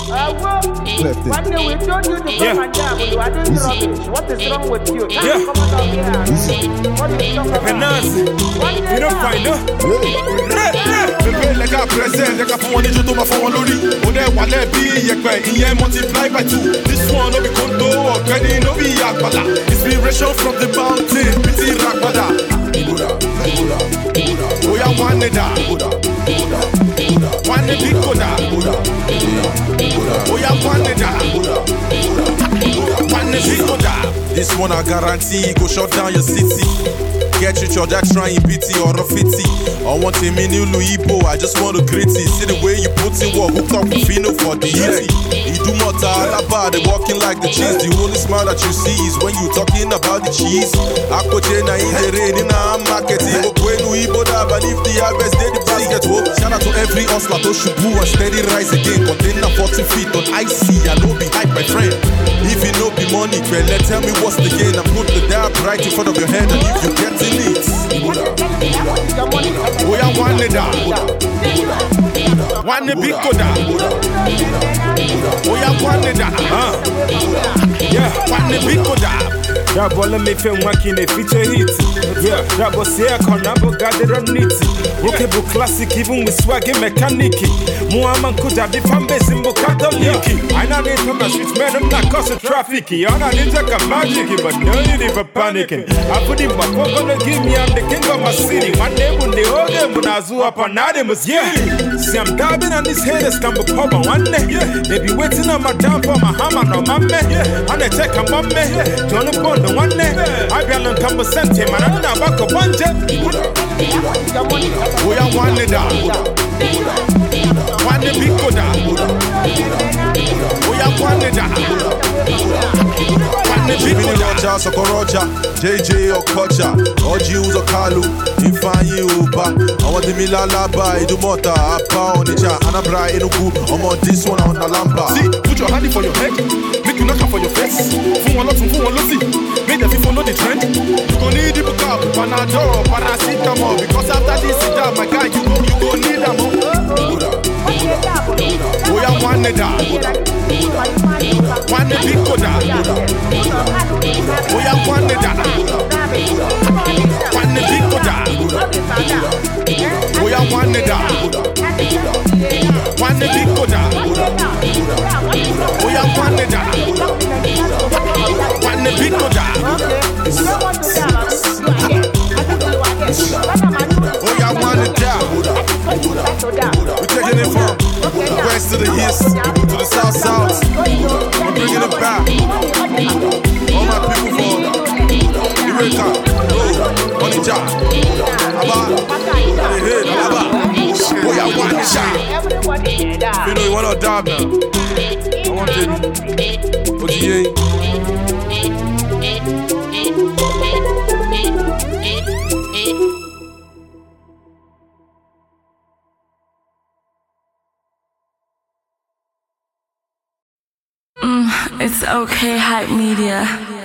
Left it. One day we told you to come and jam, you are doing rubbish. What is wrong with you? Yeah. Come on out here. What is wrong with Nancy, you don't find her. Bébé les gars présents, les gars font un éjeu ma font un loli. On est wallet bi yekwe, iye multiply by 2. This one no be kondo, okeni no be akbala. Inspiration from the mountain, biti rakbada. Oya wane da, wane biko da. Oya wane da, wane biko da. This one I guarantee go shut down your city. Get you charge, trying pity or a fitty. I want a mini Luibo, I just want to create it. See the way you put in work, hook up with Fino for the easy. You do more talaba, they walking like the cheese. The only smile that you see is when you talking about the cheese. Akojena in the rain, in a marketing. When Luibo dab, and if the harvest, they the basket. Shout out to every hustler, to Shubu and steady rise again. Container 40 feet on IC, I know be hype, my friend. If you know be money, well, tell me what's the gain. I put the dab right in front of your head, and if you get it, oya wane da, wane biko da, oya wane da, Yeah, wane biko da. that boy let me feel working a feature hit. Yeah, that boy say I can't have got it on it. Workable classic, even with swaggy mechanic. Muhammad could have the fan base in Catholic. I know they told the streets, man, I'm not cause of traffic. I know they take a magic, but no need for panicking. I put in my phone, gonna give me, I'm the king of my city. One day when they hold them, when I zoo up on Adimus, yeah. See, I'm dabbing on these haters, come up over one day. They be waiting on my down for my hammer, no man, and they check a mom, John upon the one day. I be on come sent him, and I'm not back up one jet. Oya wane da, wane biko da, oya wane da, wane biko da. Roger, Sokoroja, JJ Okocha, Oji Uzokalu, Ifanyi Uba, I want the Milalaba, Idumota, Apa Onitsha, Anabra Enugu, I'm this one on Alamba. See, put your hand for your head, make you knock out for your face. Fun lot, make the people know the trend. You gon' need the book up, Panadol, Paracetamol, because after this sit down, my guy, you go need them. Oya wane da, wane biko da, oya wane da, wane biko da, oya wane da, wane biko da, oya wane da, wane biko da. Oya wane da. We're taking it from west to the east, to the south. We're bringing it back. All my people from Ireka, Onitsha, Aba, the head, Aba. Oya wane da. You know you wanna dab now. I want it. OGA. It's okay, Hype Media.